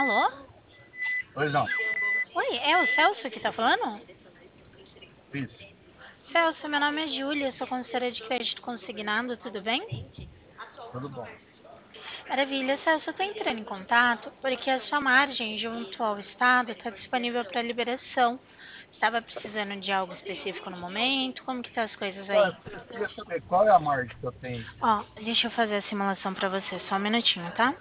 Alô? Pois não. Oi, é o Celso que tá falando? Isso. Celso, meu nome é Júlia, sou consultora de crédito consignado, tudo bem? Tudo bom. Maravilha, Celso, eu tô entrando em contato porque a sua margem junto ao Estado está disponível para liberação. Estava precisando de algo específico no momento? Como que tá as coisas Então, aí? eu queria saber qual é a margem que eu tenho. Ó, deixa eu fazer a simulação para você, só um minutinho, tá?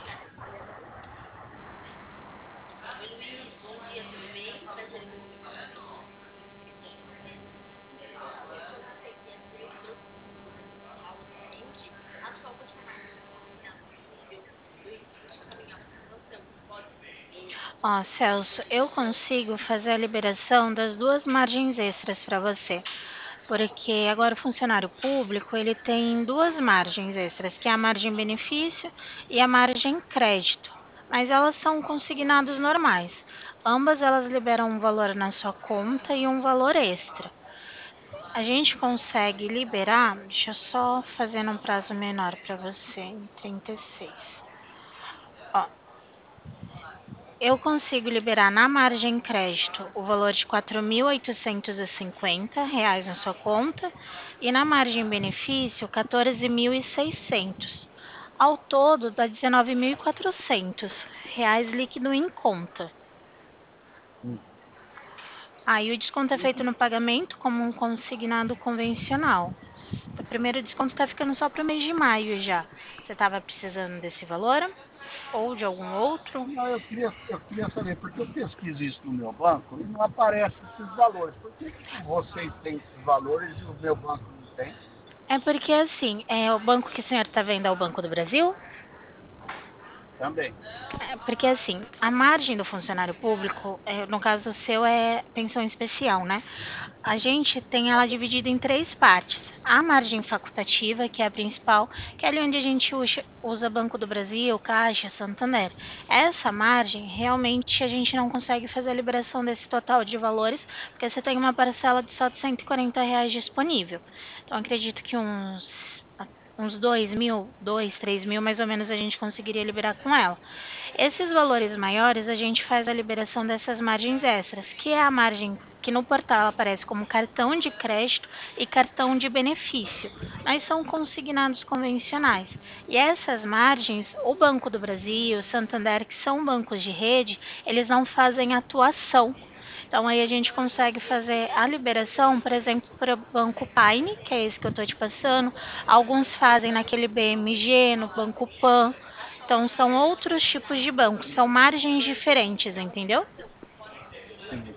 Ó, Celso, eu consigo fazer a liberação das duas margens extras para você. Porque agora o funcionário público, ele tem duas margens extras, que é a margem benefício e a margem crédito. Mas elas são consignados normais. Ambas elas liberam um valor na sua conta e um valor extra. A gente consegue liberar, deixa eu só fazer num prazo menor para você, em 36. Ó, eu consigo liberar na margem crédito o valor de R$ 4.850 na sua conta e na margem benefício 14.600. Ao todo dá R$ 19.400 líquido em conta. Hum. Aí o desconto é feito Isso, no pagamento como um consignado convencional. O primeiro desconto está ficando só para o mês de maio já. Você estava precisando desse valor ou de algum outro? não, eu queria saber, porque eu pesquiso isso no meu banco e não aparece esses valores. Por que vocês têm esses valores e o meu banco não tem? É porque assim, o banco que o senhor está vendo é o Banco do Brasil? Também. É porque assim, a margem do funcionário público, no caso seu, é pensão especial, né? A gente tem ela dividida em três partes. A margem facultativa, que é a principal, que é ali onde a gente usa Banco do Brasil, Caixa, Santander. Essa margem, realmente, a gente não consegue fazer a liberação desse total de valores, porque você tem uma parcela de só de R$ 140 disponível. Então, acredito que uns 2.000, 2, 3.000 mais ou menos a gente conseguiria liberar com ela. Esses valores maiores, a gente faz a liberação dessas margens extras, que é a margem que no portal aparece como cartão de crédito e cartão de benefício, mas são consignados convencionais. E essas margens, o Banco do Brasil, o Santander, que são bancos de rede, eles não fazem atuação. Então aí a gente consegue fazer a liberação, por exemplo, para o Banco Paine, que é esse que eu estou te passando. Alguns fazem naquele BMG, no Banco Pan. Então são outros tipos de bancos, são margens diferentes, entendeu? Entendi.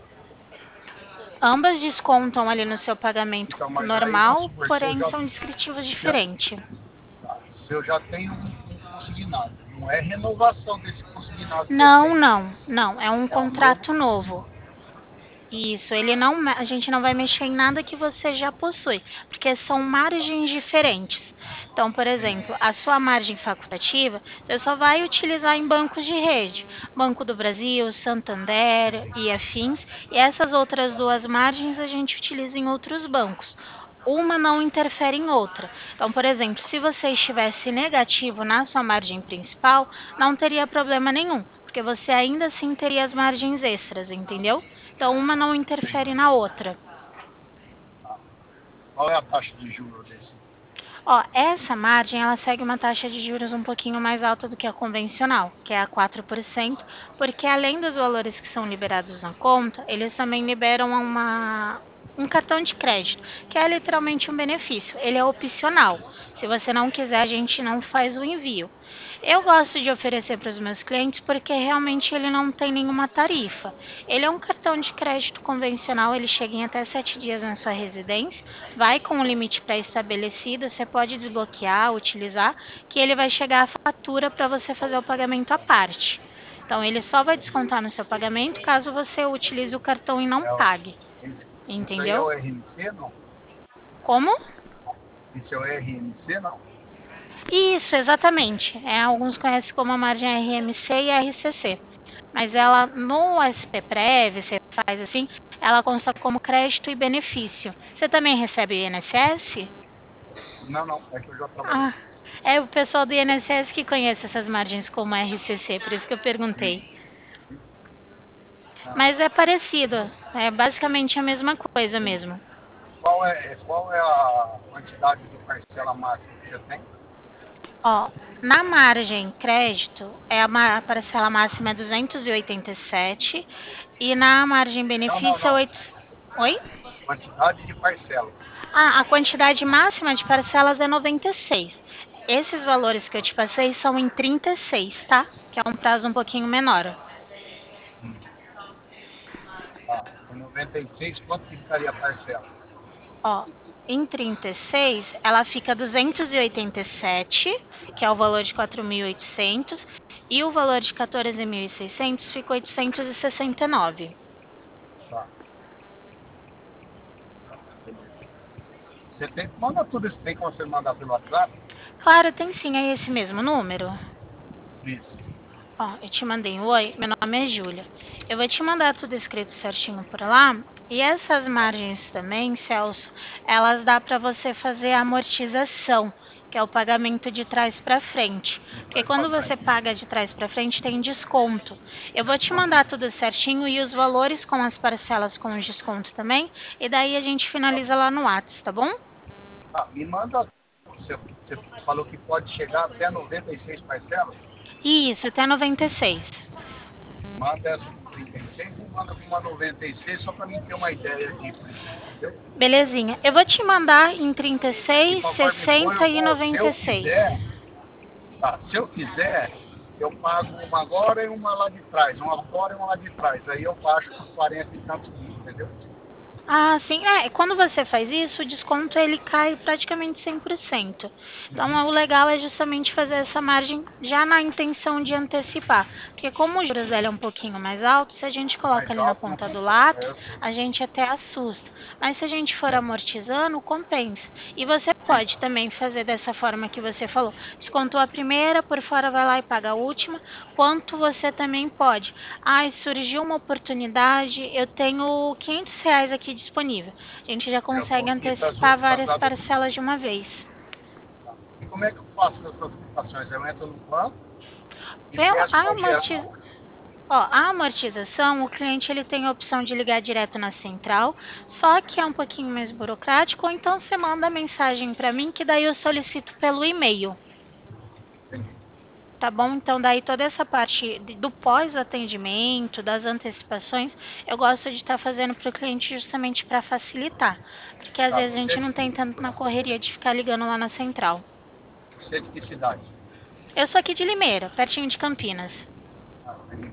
Ambas descontam ali no seu pagamento Então, mas aí vamos normal, supor, porém são descritivos diferentes. se eu já tenho um consignado, não é renovação desse consignado que eu Não, tenho, não, não, é um é um novo contrato novo. Isso, ele não, a gente não vai mexer em nada que você já possui, porque são margens diferentes. Então, por exemplo, a sua margem facultativa, você só vai utilizar em bancos de rede, Banco do Brasil, Santander e afins, e essas outras duas margens a gente utiliza em outros bancos. Uma não interfere em outra. Então, por exemplo, se você estivesse negativo na sua margem principal, não teria problema nenhum, porque você ainda assim teria as margens extras, entendeu? Então, uma não interfere entendi. na outra. Qual é a taxa de juros desse? Ó, essa margem ela segue uma taxa de juros um pouquinho mais alta do que a convencional, que é a 4%, porque além dos valores que são liberados na conta, eles também liberam um cartão de crédito, que é literalmente um benefício. Ele é opcional. Se você não quiser, a gente não faz o envio. Eu gosto de oferecer para os meus clientes porque realmente ele não tem nenhuma tarifa. Ele é um cartão de crédito convencional, ele chega em até 7 dias na sua residência, vai com um limite pré-estabelecido, você pode desbloquear, utilizar, que ele vai chegar a fatura para você fazer o pagamento à parte. Então ele só vai descontar no seu pagamento caso você utilize o cartão e não É, pague, isso aí é entendeu? o RMC, não? Como? Isso é o RMC, não? Isso, exatamente. Alguns conhecem como a margem RMC e RCC. Mas ela no SPPrev, você faz assim, ela consta como crédito e benefício. Você também recebe INSS? Não, não, é que eu já trabalhei. Ah, é o pessoal do INSS que conhece essas margens como RCC, por isso que eu Sim, perguntei. Ah, Mas é parecido, é basicamente a mesma coisa sim. mesmo. Qual é a quantidade de parcela máxima que você tem? Ó, na margem crédito, a parcela máxima é 287 e na margem Não, não, benefício é não. 8... Oi? Quantidade de parcelas. Ah, a quantidade máxima de parcelas é 96. Esses valores que eu te passei são em 36, tá? Que é um prazo um pouquinho menor. Tá. Com 96, quanto que ficaria a parcela? Ó, em 36, ela fica 287, que é o valor de 4.800, e o valor de 14.600 fica 869. Tá. Você tem, manda tudo isso, tem como você mandar pelo WhatsApp? Claro, tem sim, é esse mesmo número. Isso. Ó, eu te mandei um oi, meu nome é Júlia. Eu vou te mandar tudo escrito certinho por lá. E essas margens também, Celso, elas dá para você fazer a amortização, que é o pagamento de trás para frente. De Porque trás para quando você frente. paga de trás para frente tem desconto. Eu vou te Desconto. mandar tudo certinho e os valores com as parcelas com os desconto também. E daí a gente Tá. finaliza lá no Whats, tá bom? Tá, me manda. Você falou que pode chegar até 96 parcelas? Isso, até 96. Manda essa com 36 e manda com uma 96 só para mim ter uma ideia de preço, entendeu? Belezinha. Eu vou te mandar em E 36, conforme for, 60 eu e vou, se eu 96. quiser, tá, se eu quiser, eu pago uma agora e uma lá de trás, uma fora e uma lá de trás. Aí eu baixo para 40 e tantos dias, entendeu? Ah, sim. É, quando você faz isso, o desconto ele cai praticamente 100%. Então, Uhum. o legal é justamente fazer essa margem já na intenção de antecipar. Porque como o juros dele é um pouquinho mais alto, se a gente coloca Mais ali na alto não ponta do compensa, lápis, eu sei. a gente até assusta. Mas se a gente for Sim, amortizando, compensa. E você sim. pode também fazer dessa forma que você falou. Descontou a primeira, por fora vai lá e paga a última. Quanto você também pode. Ai, surgiu uma oportunidade, eu tenho R$ 500 aqui disponível. A gente já Eu consegue vou quitar as antecipar últimas várias lá do. parcelas de uma vez. Tá. E como é que eu faço essas quitações? Eu entro no banco e Pela peço para gerar. a amortização, o cliente ele tem a opção de ligar direto na central, só que é um pouquinho mais burocrático, ou então você manda a mensagem para mim que daí eu solicito pelo e-mail. Entendi. Tá bom? Então, daí toda essa parte do pós-atendimento, das antecipações, eu gosto de estar fazendo para o cliente justamente para facilitar. Porque às Tá, vezes a gente não tem tanto na correria de ficar ligando lá na central. você é de que cidade? Eu sou aqui de Limeira, pertinho de Campinas. Ah,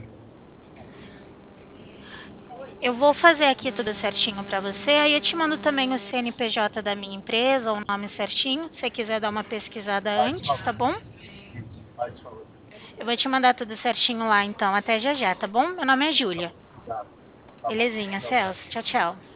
Eu vou fazer aqui tudo certinho para você, aí eu te mando também o CNPJ da minha empresa, o nome certinho, se você quiser dar uma pesquisada faz antes, favor. tá bom? Isso, faz favor. Eu vou te mandar tudo certinho lá, então, até já já, tá bom? Meu nome é Tá, Júlia. obrigado. Tá bom. Belezinha, Tchau, tchau. Celso. Tchau, tchau.